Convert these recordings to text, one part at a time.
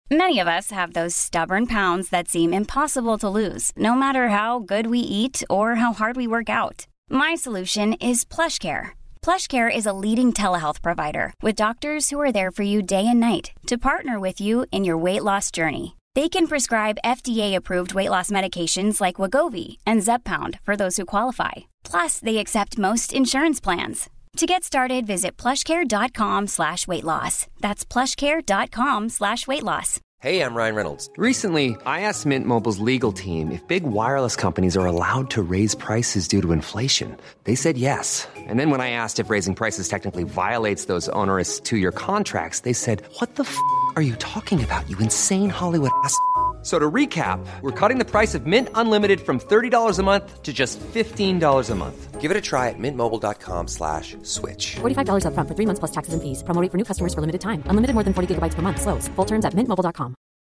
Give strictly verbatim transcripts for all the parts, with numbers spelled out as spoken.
Many of us have those stubborn pounds that seem impossible to lose, no matter how good we eat or how hard we work out. My solution is PlushCare. PlushCare is a leading telehealth provider with doctors who are there for you day and night to partner with you in your weight loss journey. They can prescribe F D A-approved weight loss medications like Wegovy and Zepbound for those who qualify. Plus, they accept most insurance plans. To get started, visit plushcare.com slash weight loss. That's plushcare.com slash weight loss. Hey, I'm Ryan Reynolds. Recently, I asked Mint Mobile's legal team if big wireless companies are allowed to raise prices due to inflation. They said yes. And then when I asked if raising prices technically violates those onerous two-year contracts, they said, what the f*** are you talking about, you insane Hollywood ass f- So to recap, we're cutting the price of Mint Unlimited from thirty dollars a month to just fifteen dollars a month. Give it a try at mintmobile.com slash switch. forty-five dollars up front for three months plus taxes and fees. Promo rate for new customers for limited time. Unlimited more than forty gigabytes per month. Slows full terms at mint mobile dot com.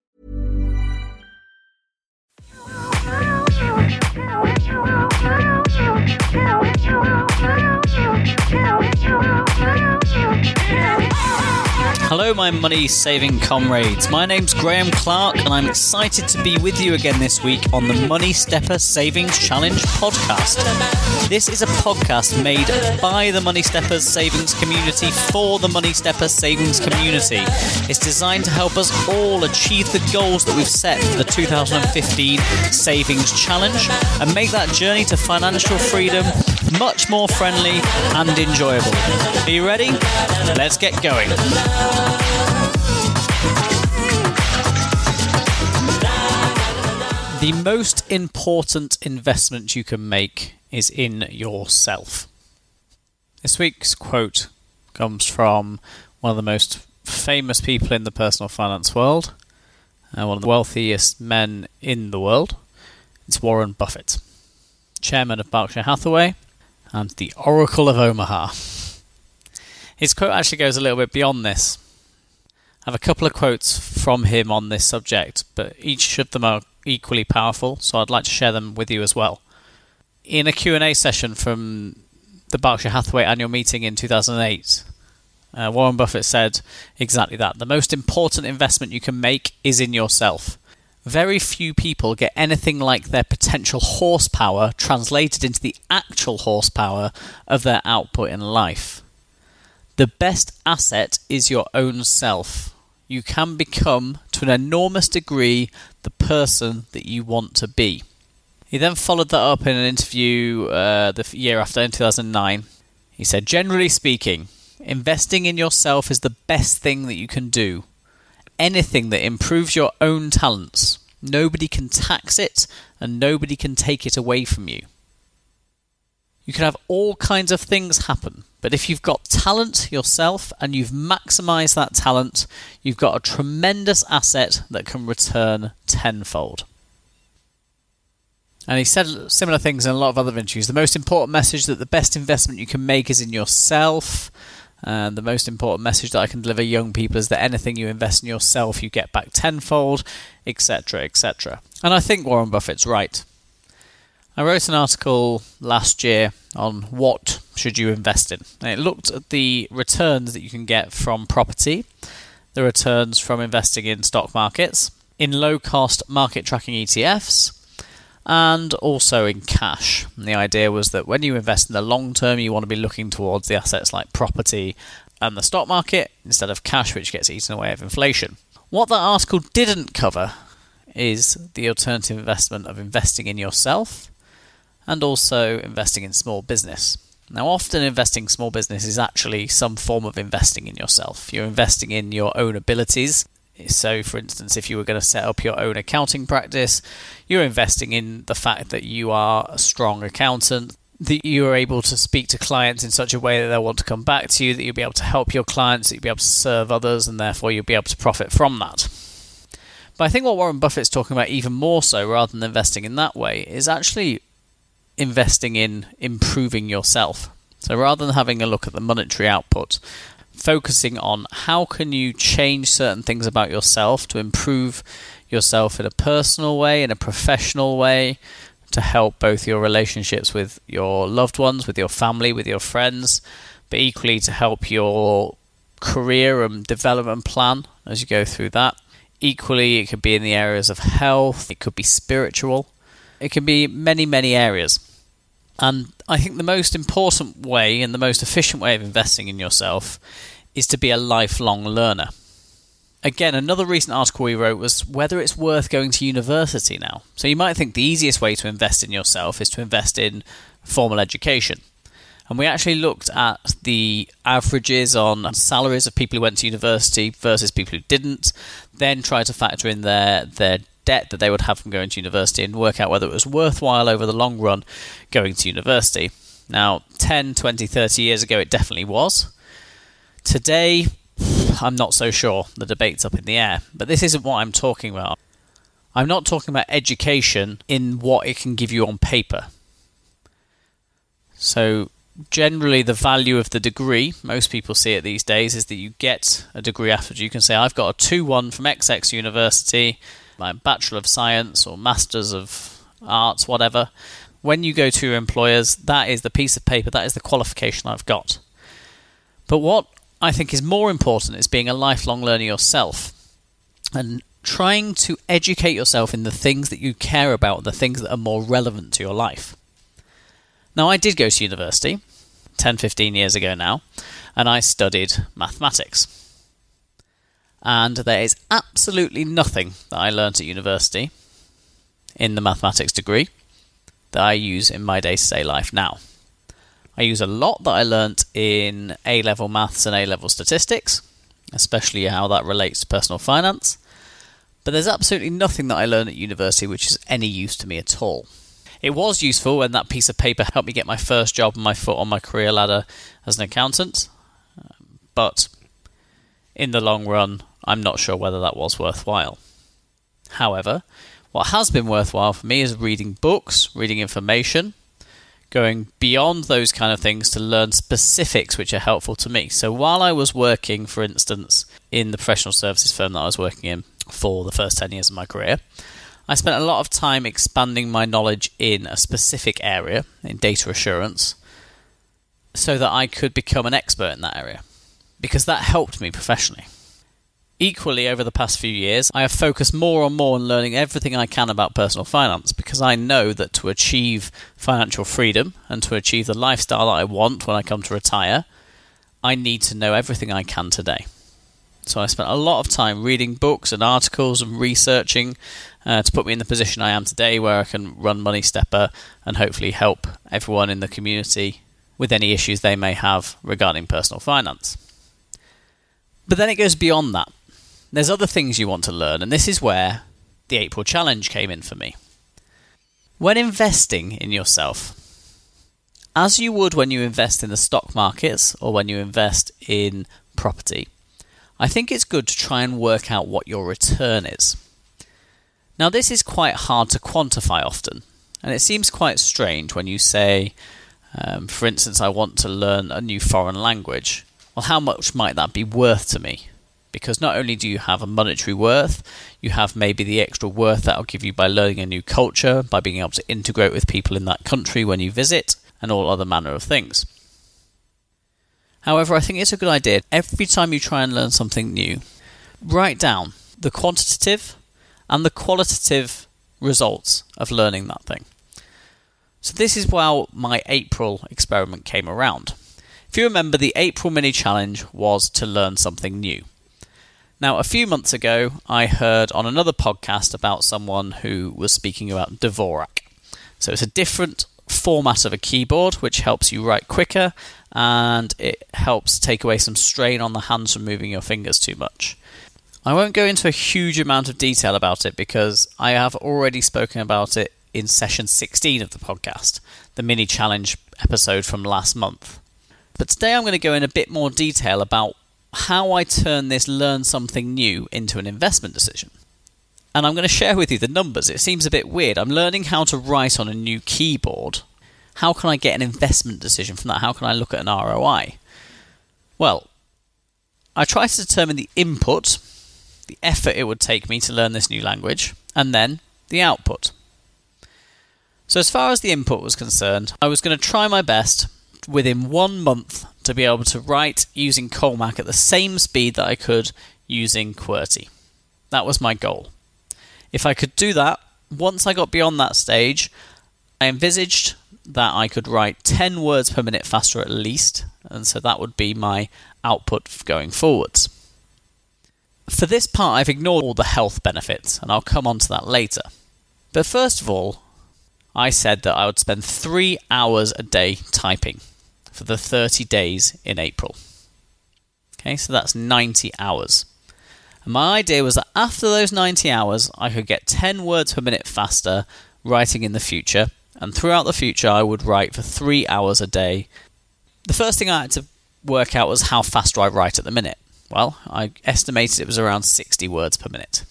Hello, my money-saving comrades. My name's Graham Clark, and I'm excited to be with you again this week on the Money Stepper Savings Challenge podcast. This is a podcast made by the Money Steppers Savings community for the Money Steppers Savings community. It's designed to help us all achieve the goals that we've set for the two thousand fifteen Savings Challenge and make that journey to financial freedom much more friendly and enjoyable. Are you ready? Let's get going. The most important investment you can make is in yourself. This week's quote comes from one of the most famous people in the personal finance world, uh, one of the wealthiest men in the world. It's Warren Buffett, chairman of Berkshire Hathaway and the Oracle of Omaha. His quote actually goes a little bit beyond this. I have a couple of quotes from him on this subject, but each of them are equally powerful, so I'd like to share them with you as well. In a Q and A session from the Berkshire Hathaway annual meeting in two thousand eight, uh, Warren Buffett said exactly that. The most important investment you can make is in yourself. Very few people get anything like their potential horsepower translated into the actual horsepower of their output in life. The best asset is your own self. You can become, to an enormous degree, the person that you want to be. He then followed that up in an interview uh, the year after, in two thousand nine. He said, generally speaking, investing in yourself is the best thing that you can do. Anything that improves your own talents, nobody can tax it and nobody can take it away from you. You can have all kinds of things happen, but if you've got talent yourself and you've maximised that talent, you've got a tremendous asset that can return tenfold. And he said similar things in a lot of other interviews. The most important message that the best investment you can make is in yourself. And the most important message that I can deliver young people is that anything you invest in yourself, you get back tenfold, et cetera, et cetera. And I think Warren Buffett's right. I wrote an article last year on what should you invest in. And it looked at the returns that you can get from property, the returns from investing in stock markets, in low-cost market tracking E T Fs, and also in cash. And the idea was that when you invest in the long term, you want to be looking towards the assets like property and the stock market instead of cash, which gets eaten away of inflation. What that article didn't cover is the alternative investment of investing in yourself and also investing in small business. Now, often investing in small business is actually some form of investing in yourself. You're investing in your own abilities. So, for instance, if you were going to set up your own accounting practice, you're investing in the fact that you are a strong accountant, that you are able to speak to clients in such a way that they'll want to come back to you, that you'll be able to help your clients, that you'll be able to serve others, and therefore you'll be able to profit from that. But I think what Warren Buffett's talking about even more so, rather than investing in that way, is actually investing in improving yourself. So rather than having a look at the monetary output, focusing on how can you change certain things about yourself to improve yourself in a personal way, in a professional way, to help both your relationships with your loved ones, with your family, with your friends, but equally to help your career and development plan as you go through that. Equally, it could be in the areas of health, it could be spiritual, it can be many, many areas. And I think the most important way and the most efficient way of investing in yourself is to be a lifelong learner. Again, another recent article we wrote was whether it's worth going to university now. So you might think the easiest way to invest in yourself is to invest in formal education. And we actually looked at the averages on salaries of people who went to university versus people who didn't, then tried to factor in their, their debt that they would have from going to university and work out whether it was worthwhile over the long run going to university. Now, ten, twenty, thirty years ago, it definitely was. Today, I'm not so sure. The debate's up in the air. But this isn't what I'm talking about. I'm not talking about education in what it can give you on paper. So, generally, the value of the degree, most people see it these days, is that you get a degree afterwards. You can say, I've got a two one from X X University, my Bachelor of Science or Masters of Arts, whatever. When you go to your employers, that is the piece of paper, that is the qualification I've got. But what I think is more important is being a lifelong learner yourself and trying to educate yourself in the things that you care about, the things that are more relevant to your life. Now, I did go to university ten, fifteen years ago now, and I studied mathematics. And there is absolutely nothing that I learnt at university in the mathematics degree that I use in my day-to-day life now. I use a lot that I learnt in A-level maths and A-level statistics, especially how that relates to personal finance. But there's absolutely nothing that I learned at university which is any use to me at all. It was useful when that piece of paper helped me get my first job and my foot on my career ladder as an accountant. But in the long run, I'm not sure whether that was worthwhile. However, what has been worthwhile for me is reading books, reading information, going beyond those kind of things to learn specifics which are helpful to me. So while I was working, for instance, in the professional services firm that I was working in for the first ten years of my career, I spent a lot of time expanding my knowledge in a specific area, in data assurance, so that I could become an expert in that area, because that helped me professionally. Equally, over the past few years, I have focused more and more on learning everything I can about personal finance, because I know that to achieve financial freedom and to achieve the lifestyle that I want when I come to retire, I need to know everything I can today. So I spent a lot of time reading books and articles and researching uh, to put me in the position I am today, where I can run Money Stepper and hopefully help everyone in the community with any issues they may have regarding personal finance. But then it goes beyond that. There's other things you want to learn, and this is where the April Challenge came in for me. When investing in yourself, as you would when you invest in the stock markets or when you invest in property, I think it's good to try and work out what your return is. Now, this is quite hard to quantify often, and it seems quite strange when you say, um, for instance, I want to learn a new foreign language. Well, how much might that be worth to me? Because not only do you have a monetary worth, you have maybe the extra worth that will give you by learning a new culture, by being able to integrate with people in that country when you visit, and all other manner of things. However, I think it's a good idea, every time you try and learn something new, write down the quantitative and the qualitative results of learning that thing. So this is how my April experiment came around. If you remember, the April mini challenge was to learn something new. Now, a few months ago, I heard on another podcast about someone who was speaking about Dvorak. So it's a different format of a keyboard which helps you write quicker, and it helps take away some strain on the hands from moving your fingers too much. I won't go into a huge amount of detail about it because I have already spoken about it in session sixteen of the podcast, the mini challenge episode from last month. But today I'm going to go in a bit more detail about how I turn this learn something new into an investment decision. And I'm going to share with you the numbers. It seems a bit weird. I'm learning how to write on a new keyboard. How can I get an investment decision from that? How can I look at an R O I? Well, I try to determine the input, the effort it would take me to learn this new language, and then the output. So as far as the input was concerned, I was going to try my best within one month to be able to write using Colmac at the same speed that I could using QWERTY. That was my goal. If I could do that, once I got beyond that stage, I envisaged that I could write ten words per minute faster at least, and so that would be my output going forwards. For this part, I've ignored all the health benefits, and I'll come on to that later. But first of all, I said that I would spend three hours a day typing for the thirty days in April. Okay, so that's ninety hours. And my idea was that after those ninety hours, I could get ten words per minute faster writing in the future, and throughout the future, I would write for three hours a day. The first thing I had to work out was how fast do I write at the minute. Well, I estimated it was around sixty words per minute.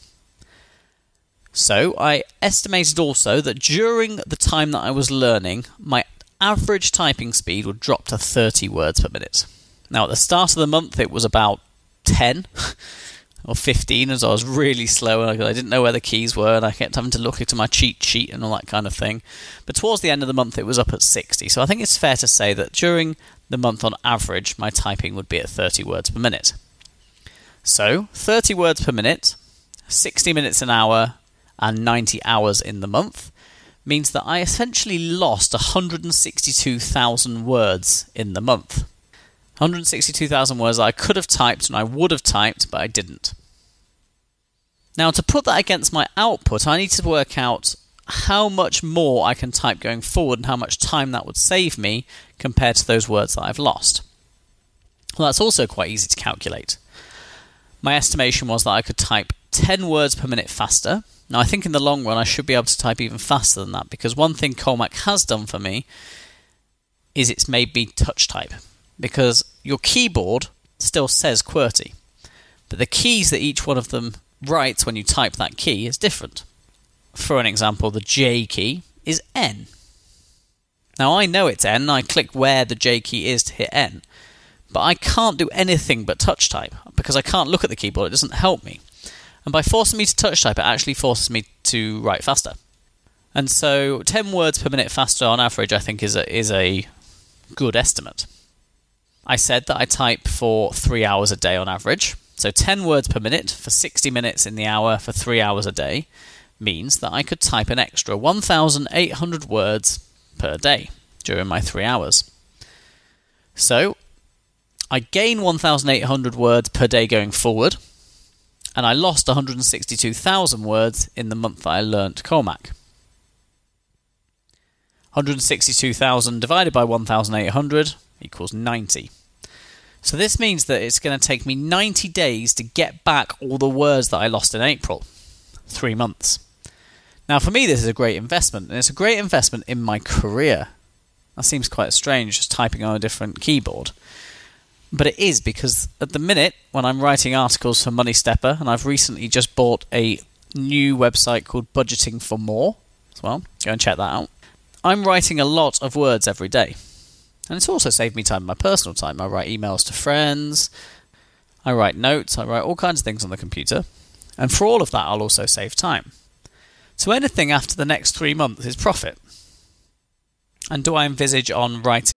So I estimated also that during the time that I was learning, my average typing speed would drop to thirty words per minute. Now, at the start of the month, it was about ten or fifteen, as I was really slow and I didn't know where the keys were, and I kept having to look into my cheat sheet and all that kind of thing. But towards the end of the month, it was up at sixty. So I think it's fair to say that during the month, on average, my typing would be at thirty words per minute. So, thirty words per minute, sixty minutes an hour, and ninety hours in the month means that I essentially lost one hundred sixty-two thousand words in the month. one hundred sixty-two thousand words that I could have typed and I would have typed, but I didn't. Now, to put that against my output, I need to work out how much more I can type going forward and how much time that would save me compared to those words that I've lost. Well, that's also quite easy to calculate. My estimation was that I could type ten words per minute faster. Now, I think in the long run I should be able to type even faster than that, because one thing Colmac has done for me is it's made me touch type. Because your keyboard still says QWERTY, but the keys that each one of them writes when you type that key is different. For an example, the J key is N. Now, I know it's N, I click where the J key is to hit N, but I can't do anything but touch type, because I can't look at the keyboard, it doesn't help me. And by forcing me to touch type, it actually forces me to write faster. And so ten words per minute faster on average, I think, is a, is a good estimate. I said that I type for three hours a day on average. So ten words per minute for sixty minutes in the hour for three hours a day means that I could type an extra one thousand eight hundred words per day during my three hours. So I gain one thousand eight hundred words per day going forward, and I lost one hundred sixty-two thousand words in the month that I learnt Colmac. one hundred sixty-two thousand divided by one thousand eight hundred equals ninety. So this means that it's going to take me ninety days to get back all the words that I lost in April. Three months. Now, for me, this is a great investment, and it's a great investment in my career. That seems quite strange, just typing on a different keyboard. But it is, because at the minute, when I'm writing articles for Money Stepper, and I've recently just bought a new website called Budgeting for More as well, go and check that out, I'm writing a lot of words every day. And it's also saved me time in my personal time. I write emails to friends, I write notes, I write all kinds of things on the computer. And for all of that, I'll also save time. So anything after the next three months is profit. And do I envisage on writing?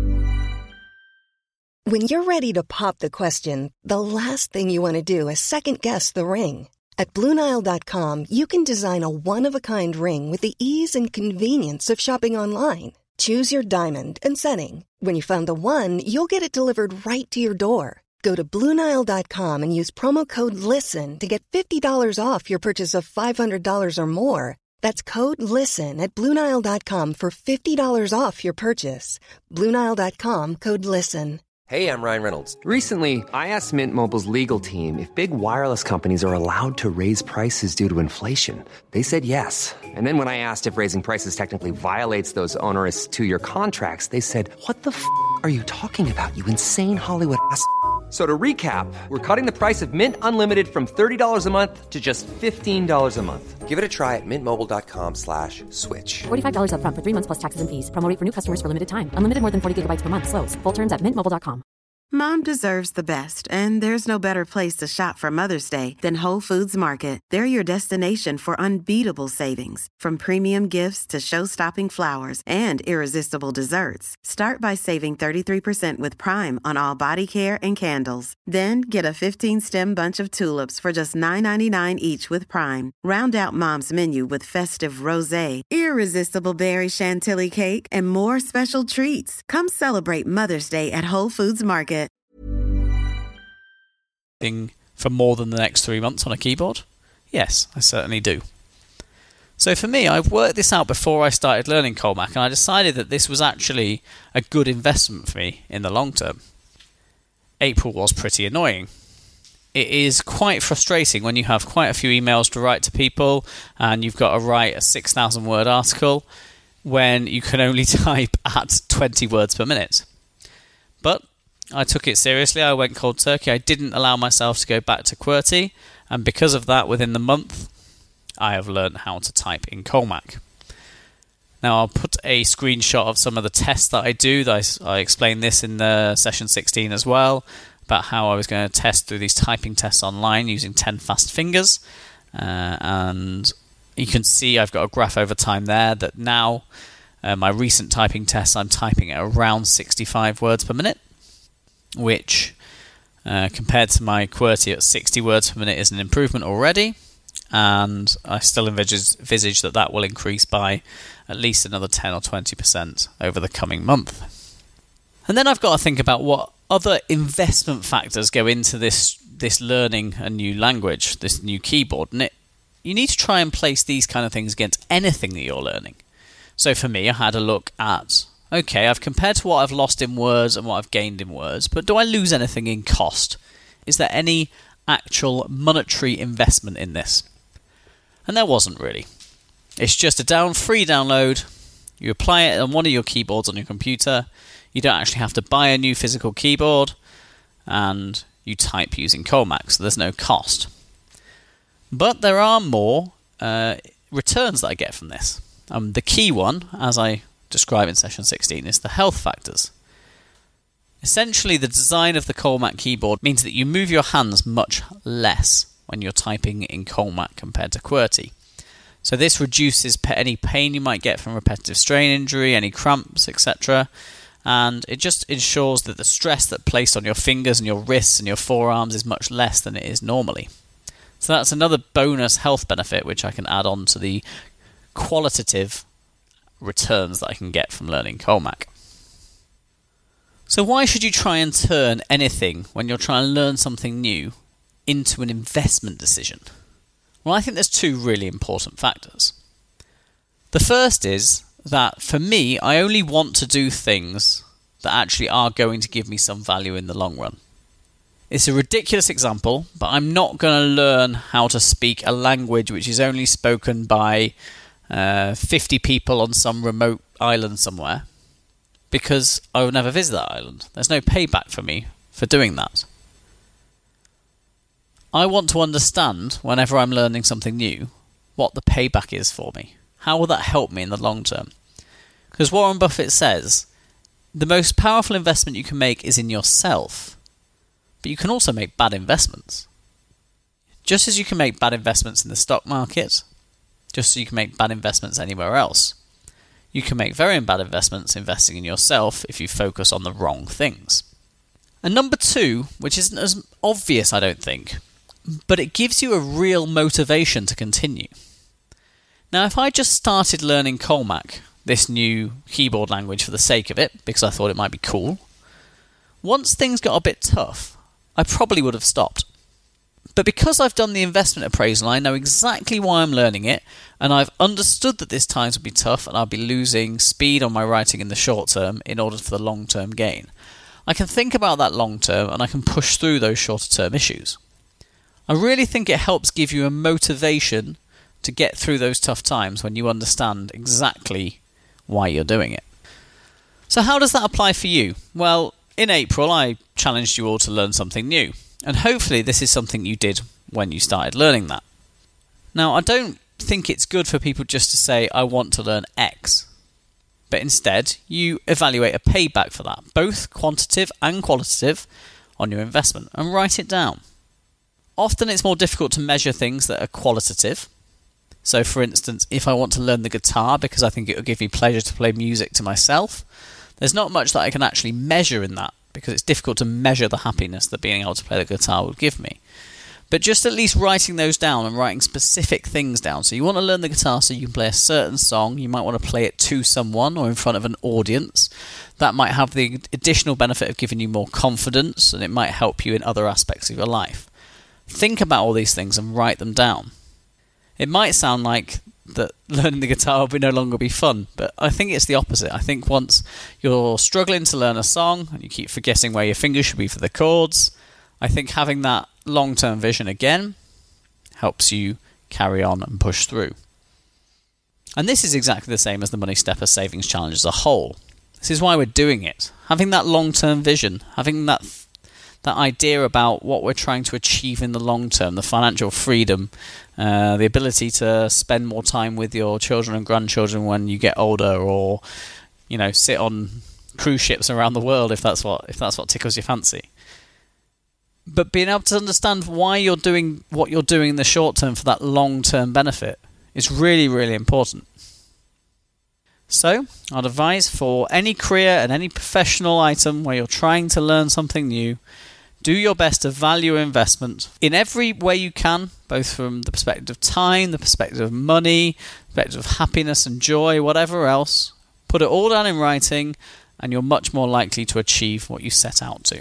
When you're ready to pop the question, the last thing you want to do is second-guess the ring. At Blue Nile dot com, you can design a one-of-a-kind ring with the ease and convenience of shopping online. Choose your diamond and setting. When you find the one, you'll get it delivered right to your door. Go to Blue Nile dot com and use promo code LISTEN to get fifty dollars off your purchase of five hundred dollars or more. That's code LISTEN at Blue Nile dot com for fifty dollars off your purchase. Blue Nile dot com, code LISTEN. Hey, I'm Ryan Reynolds. Recently, I asked Mint Mobile's legal team if big wireless companies are allowed to raise prices due to inflation. They said yes. And then when I asked if raising prices technically violates those onerous two-year contracts, they said, "What the f*** are you talking about, you insane Hollywood ass f- So to recap, we're cutting the price of Mint Unlimited from thirty dollars a month to just fifteen dollars a month. Give it a try at mintmobile.com slash switch. forty-five dollars up front for three months plus taxes and fees. Promo rate for new customers for limited time. Unlimited more than forty gigabytes per month. Slows full terms at mint mobile dot com. Mom deserves the best, and there's no better place to shop for Mother's Day than Whole Foods Market. They're your destination for unbeatable savings, from premium gifts to show-stopping flowers and irresistible desserts. Start by saving thirty-three percent with Prime on all body care and candles. Then get a fifteen-stem bunch of tulips for just nine ninety-nine each with Prime. Round out Mom's menu with festive rosé, irresistible berry chantilly cake, and more special treats. Come celebrate Mother's Day at Whole Foods Market. For more than the next three months on a keyboard? Yes, I certainly do. So for me, I've worked this out before I started learning Colmac, and I decided that this was actually a good investment for me in the long term. April was pretty annoying. It is quite frustrating when you have quite a few emails to write to people and you've got to write a six thousand word article when you can only type at twenty words per minute. But I took it seriously. I went cold turkey. I didn't allow myself to go back to QWERTY, and because of that, within the month, I have learned how to type in Colmac. Now, I'll put a screenshot of some of the tests that I do. I, I explained this in the session sixteen as well, about how I was going to test through these typing tests online using ten fast fingers. Uh, and you can see I've got a graph over time there that now, uh, my recent typing tests, I'm typing at around sixty-five words per minute, which uh, compared to my QWERTY at sixty words per minute is an improvement already, and I still envisage, envisage that that will increase by at least another ten or twenty percent over the coming month. And then I've got to think about what other investment factors go into this this learning a new language, this new keyboard, and it, you need to try and place these kind of things against anything that you're learning. So for me, I had a look at, okay, I've compared to what I've lost in words and what I've gained in words, but do I lose anything in cost? Is there any actual monetary investment in this? And there wasn't really. It's just a down free download. You apply it on one of your keyboards on your computer. You don't actually have to buy a new physical keyboard, and you type using Colmac, so there's no cost. But there are more uh, returns that I get from this. Um, the key one, as I describe in session sixteen, is the health factors. Essentially, the design of the Colmac keyboard means that you move your hands much less when you're typing in Colmac compared to QWERTY. So this reduces any pain you might get from repetitive strain injury, any cramps, et cetera. And it just ensures that the stress that's placed on your fingers and your wrists and your forearms is much less than it is normally. So that's another bonus health benefit which I can add on to the qualitative returns that I can get from learning Colmac. So why should you try and turn anything when you're trying to learn something new into an investment decision? Well, I think there's two really important factors. The first is that for me, I only want to do things that actually are going to give me some value in the long run. It's a ridiculous example, but I'm not going to learn how to speak a language which is only spoken by uh, fifty people on some remote island somewhere, because I will never visit that island. There's no payback for me for doing that. I want to understand, whenever I'm learning something new, what the payback is for me. How will that help me in the long term? Because Warren Buffett says, the most powerful investment you can make is in yourself. But you can also make bad investments. Just as you can make bad investments in the stock market, just as you can make bad investments anywhere else, you can make very bad investments investing in yourself if you focus on the wrong things. And number two, which isn't as obvious, I don't think, but it gives you a real motivation to continue. Now, if I just started learning Colmac, this new keyboard language for the sake of it, because I thought it might be cool, once things got a bit tough, I probably would have stopped. But because I've done the investment appraisal, I know exactly why I'm learning it, and I've understood that this times will be tough and I'll be losing speed on my writing in the short term in order for the long-term gain. I can think about that long term and I can push through those shorter term issues. I really think it helps give you a motivation to get through those tough times when you understand exactly why you're doing it. So how does that apply for you? Well, in April I challenged you all to learn something new, and hopefully this is something you did when you started learning that. Now, I don't think it's good for people just to say, I want to learn X. but instead you evaluate a payback for that, both quantitative and qualitative, on your investment, and write it down. Often it's more difficult to measure things that are qualitative. So for instance, if I want to learn the guitar because I think it will give me pleasure to play music to myself, there's not much that I can actually measure in that, because it's difficult to measure the happiness that being able to play the guitar would give me. But just at least writing those down and writing specific things down. So you want to learn the guitar so you can play a certain song. You might want to play it to someone or in front of an audience. That might have the additional benefit of giving you more confidence, and it might help you in other aspects of your life. Think about all these things and write them down. It might sound like that learning the guitar will no longer be fun, but I think it's the opposite. I think once you're struggling to learn a song and you keep forgetting where your fingers should be for the chords, I think having that long-term vision again helps you carry on and push through. And this is exactly the same as the Money Stepper Savings Challenge as a whole. This is why we're doing it. Having that long-term vision, having that that idea about what we're trying to achieve in the long term, the financial freedom, uh, the ability to spend more time with your children and grandchildren when you get older, or you know, sit on cruise ships around the world if that's what if that's what tickles your fancy. But being able to understand why you're doing what you're doing in the short term for that long-term benefit is really, really important. So, I'd advise for any career and any professional item where you're trying to learn something new, do your best to value your investment in every way you can, both from the perspective of time, the perspective of money, the perspective of happiness and joy, whatever else. Put it all down in writing, and you're much more likely to achieve what you set out to.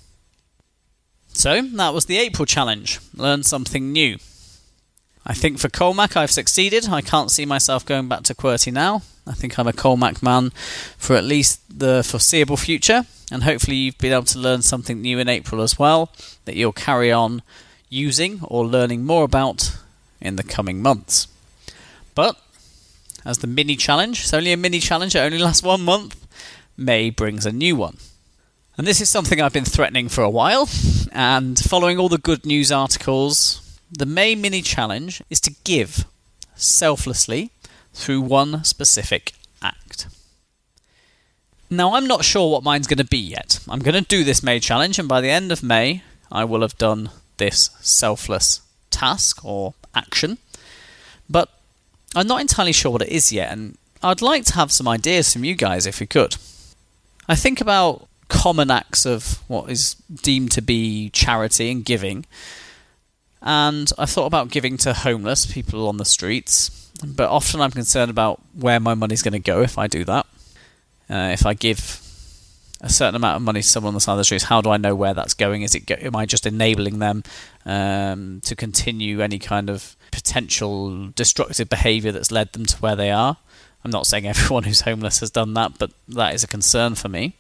So, that was the April challenge. Learn something new. I think for Colmac I've succeeded. I can't see myself going back to QWERTY now. I think I'm a Colmac man for at least the foreseeable future, and hopefully you've been able to learn something new in April as well that you'll carry on using or learning more about in the coming months. But, as the mini challenge, it's only a mini challenge, it only lasts one month, May brings a new one. And this is something I've been threatening for a while, and following all the good news articles, the May mini challenge is to give selflessly through one specific act. Now, I'm not sure what mine's going to be yet. I'm going to do this May challenge, and by the end of May, I will have done this selfless task or action. But I'm not entirely sure what it is yet, and I'd like to have some ideas from you guys if we could. I think about common acts of what is deemed to be charity and giving, and I thought about giving to homeless people on the streets, but often I'm concerned about where my money's going to go if I do that. Uh, if I give a certain amount of money to someone on the side of the streets, how do I know where that's going? Is it go- am I just enabling them um, to continue any kind of potential destructive behaviour that's led them to where they are? I'm not saying everyone who's homeless has done that, but that is a concern for me.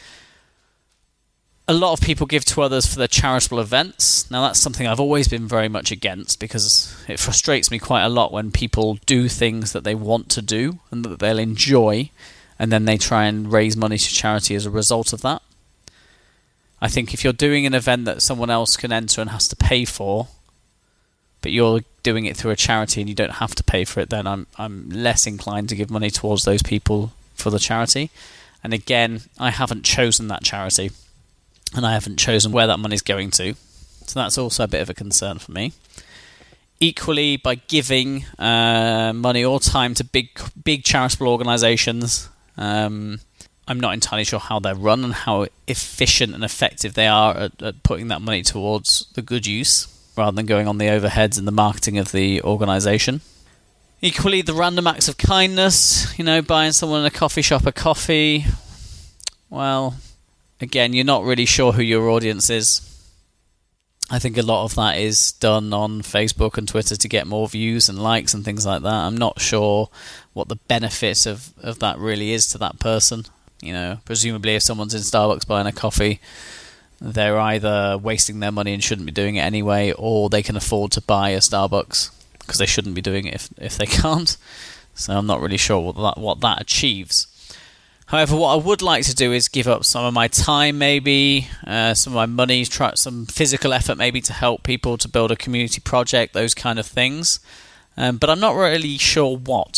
A lot of people give to others for their charitable events. Now, that's something I've always been very much against, because it frustrates me quite a lot when people do things that they want to do and that they'll enjoy, and then they try and raise money to charity as a result of that. I think if you're doing an event that someone else can enter and has to pay for, but you're doing it through a charity and you don't have to pay for it, then I'm I'm less inclined to give money towards those people for the charity. And again, I haven't chosen that charity, and I haven't chosen where that money's going to. So that's also a bit of a concern for me. Equally, by giving uh, money or time to big big charitable organisations, um, I'm not entirely sure how they're run and how efficient and effective they are at, at putting that money towards the good use, rather than going on the overheads and the marketing of the organisation. Equally, the random acts of kindness, you know, buying someone in a coffee shop a coffee, well, again, you're not really sure who your audience is. I think a lot of that is done on Facebook and Twitter to get more views and likes and things like that. I'm not sure what the benefit of, of that really is to that person. You know, presumably if someone's in Starbucks buying a coffee, they're either wasting their money and shouldn't be doing it anyway, or they can afford to buy a Starbucks because they shouldn't be doing it if if they can't. So I'm not really sure what that, what that achieves. However, what I would like to do is give up some of my time, maybe, uh, some of my money, try some physical effort maybe to help people to build a community project, those kind of things. Um, but I'm not really sure what.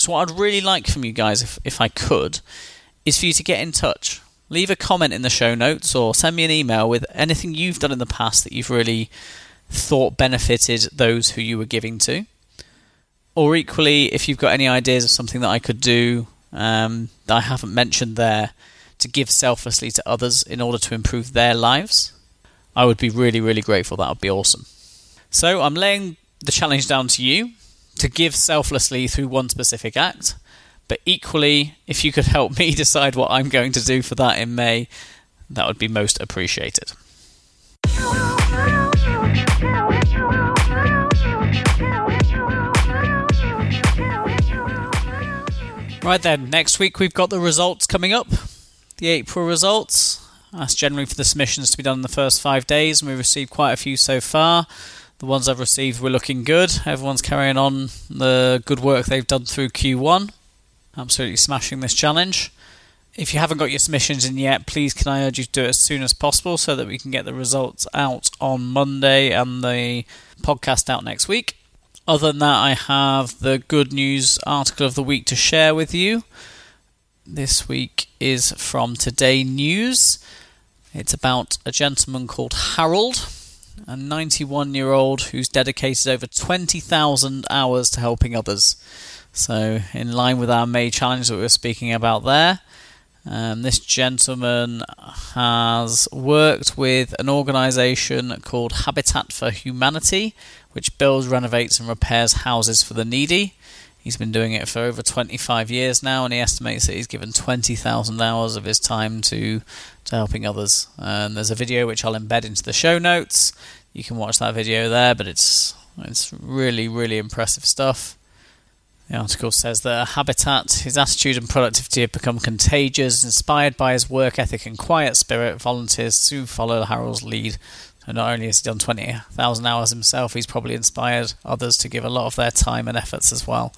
So what I'd really like from you guys, if, if I could, is for you to get in touch. Leave a comment in the show notes or send me an email with anything you've done in the past that you've really thought benefited those who you were giving to. Or equally, if you've got any ideas of something that I could do um, that I haven't mentioned there to give selflessly to others in order to improve their lives, I would be really, really grateful. That would be awesome. So I'm laying the challenge down to you to give selflessly through one specific act. But equally, if you could help me decide what I'm going to do for that in May, that would be most appreciated. Right then, next week we've got the results coming up. The April results. That's generally for the submissions to be done in the first five days, and we've received quite a few so far. The ones I've received were looking good. Everyone's carrying on the good work they've done through Q one. Absolutely smashing this challenge. If you haven't got your submissions in yet, please can I urge you to do it as soon as possible so that we can get the results out on Monday and the podcast out next week. Other than that, I have the good news article of the week to share with you. This week is from Today News. It's about a gentleman called Harold, a ninety-one-year-old who's dedicated over twenty thousand hours to helping others. So, in line with our May challenge that we were speaking about there, um, this gentleman has worked with an organisation called Habitat for Humanity, which builds, renovates and repairs houses for the needy. He's been doing it for over twenty-five years now, and he estimates that he's given twenty thousand hours of his time to, to helping others. And there's a video which I'll embed into the show notes. You can watch that video there, but it's it's really, really impressive stuff. The article says that Habitat, his attitude and productivity have become contagious. Inspired by his work ethic and quiet spirit, volunteers soon follow Harold's lead. So not only has he done twenty thousand hours himself, he's probably inspired others to give a lot of their time and efforts as well.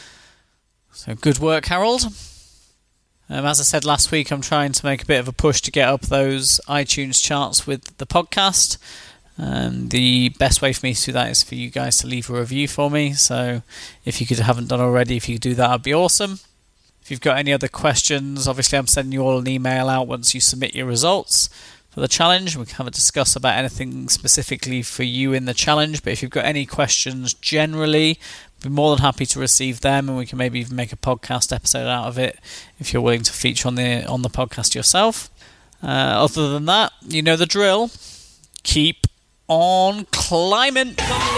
So good work, Harold. Um, as I said last week, I'm trying to make a bit of a push to get up those iTunes charts with the podcast. Um, the best way for me to do that is for you guys to leave a review for me. So if you could haven't done already, if you could do that, that'd be awesome. If you've got any other questions, obviously I'm sending you all an email out once you submit your results for the challenge. We can have a discuss about anything specifically for you in the challenge. But if you've got any questions generally, I'd be more than happy to receive them, and we can maybe even make a podcast episode out of it if you're willing to feature on the on the podcast yourself. Uh, other than that, you know the drill. Keep on climbing.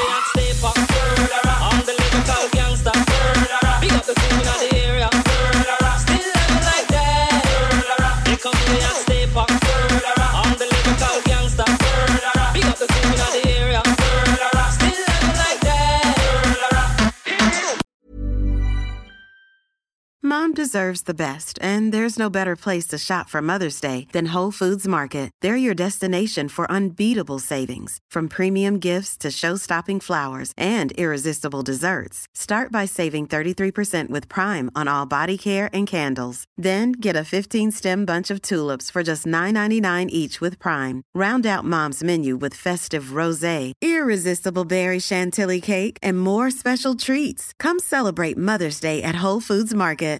Mom deserves the best, and there's no better place to shop for Mother's Day than Whole Foods Market. They're your destination for unbeatable savings, from premium gifts to show-stopping flowers and irresistible desserts. Start by saving thirty-three percent with Prime on all body care and candles. Then get a fifteen-stem bunch of tulips for just nine ninety-nine each with Prime. Round out Mom's menu with festive rosé, irresistible berry chantilly cake, and more special treats. Come celebrate Mother's Day at Whole Foods Market.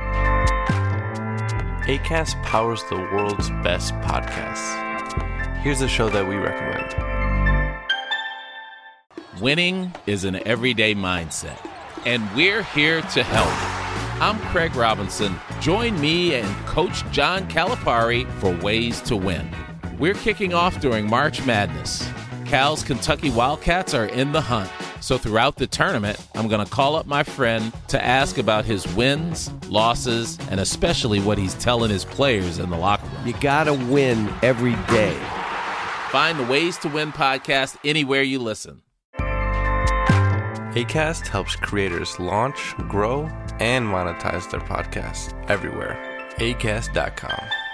Acast powers the world's best podcasts. Here's a show that we recommend. Winning is an everyday mindset, and we're here to help. I'm Craig Robinson. Join me and Coach John Calipari for Ways to Win. We're kicking off during March Madness. Cal's Kentucky Wildcats are in the hunt. So throughout the tournament, I'm going to call up my friend to ask about his wins, losses, and especially what he's telling his players in the locker room. You got to win every day. Find the Ways to Win podcast anywhere you listen. Acast helps creators launch, grow, and monetize their podcasts everywhere. Acast dot com.